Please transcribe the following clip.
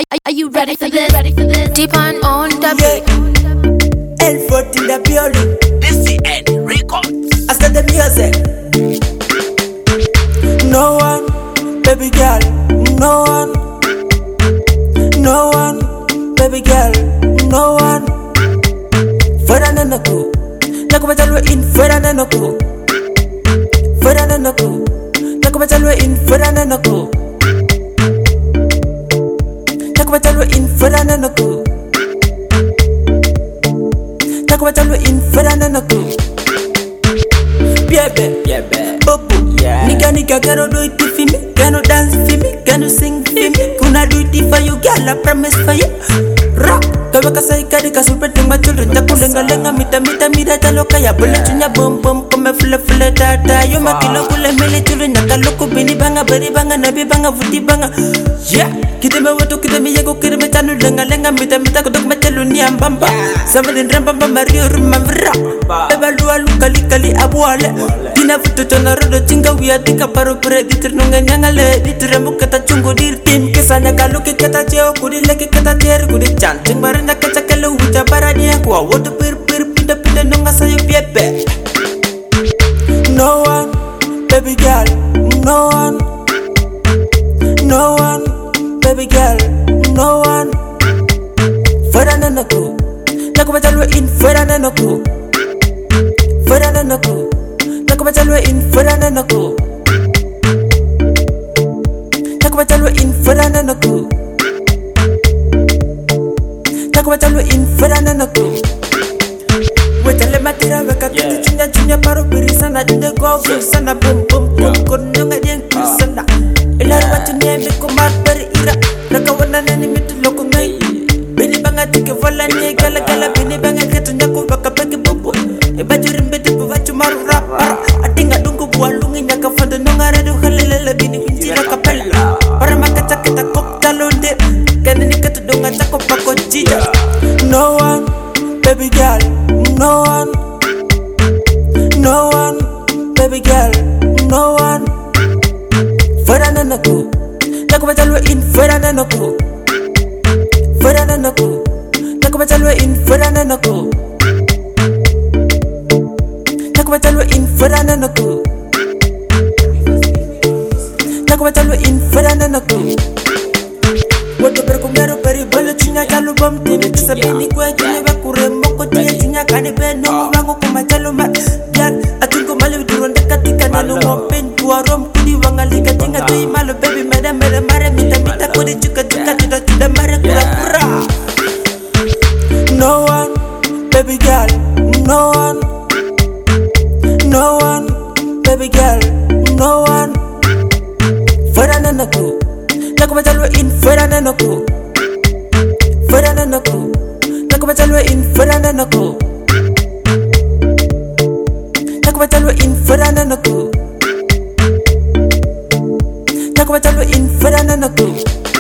Are you ready for this? Deep on the beat. L4 in the building. This is N Records. I start the music. No one, baby girl. No one, no one, baby girl. No one. Fuera de noku. Naku batalwe in fuera de noku. Fuera de noku. Naku batalwe in fuera de noku. Naku batalwe in fuera de noku. Naku batalwe in fuera de noku. Biebe, Bobo, nigga, girl, do it for me. Gonna dance for me, gonna sing for me. Gonna do it for you, girl, I promise for you. Rock, kama kasai kadi kasupe tumba children. Jaku lenga mita jalo kaya. Bule chunya bum kome fule tata. Yo makilo kule mele children. Nyaka loko bini banga, beri banga, nabi banga, vuti banga. Yeah, kite me watu kite me yego kire me chanu lenga mita kudok me chelu ni ambamba. Sama den rambamba Mario rumavra. Beba lua kali abuale. Dina futu chona rodo chinga wia tika paro pere ditir nunga nyangale. Ditir mu kata chungu dir tim kesanya kalu ke kata cheo kudi leke kata cher kudi chanting baranda kaca kelu wija barania kwa wodo pir pinda nunga sayo biebe. No one, baby girl. No one, no one, baby girl. No one. Fuera de noku. Naku batalwe in fuera de noku. Fuera de noku. Naku batalwe in fuera de noku. Naku batalwe in fuera de noku. Naku batalwe in fuera de noku. Wetale matira weka kuti chunya paro pirisana dinde go sana bum konunga dien kusana. Ilaru watu nyembe kumar beri ira. Raka wana nani mitu loko ngai. Bini banga tike vola nye gala bini banga ketu nyaku baka peke bubu. Bajuri mbeti buwachu maru rap. Atinga dungu buwa lungi nyaka fado nunga redu halilele bini injira kapela. Para makacha kita kokta londe. Kanini ketu dunga chako pako jija. No one, baby girl. No one, no one, baby girl. No one. Fuera de noku. Naku batalwe in fuera de noku. Fuera de noku. Naku batalwe in fuera de noku. Naku batalwe in fuera de noku. Naku batalwe in fuera de noku. Woto perkumero peri bolo chinya jalu bom tini kisabini kwe kine bakure moko tia chinya kane be no wango kuma jalu mat yan atungo mali duronda katika nalo open tua rom kudi wangalika tinga tui malo baby mera mare mita kudi chuka chuda mare kura. No one, baby girl. No one, no one, baby girl. No one. Fuera de noku. Naku batalwe in fuera de noku. Fuera de noku. Naku batalwe in fuera de noku. Naku batalwe in fuera de noku. Naku batalwe in fuera de noku.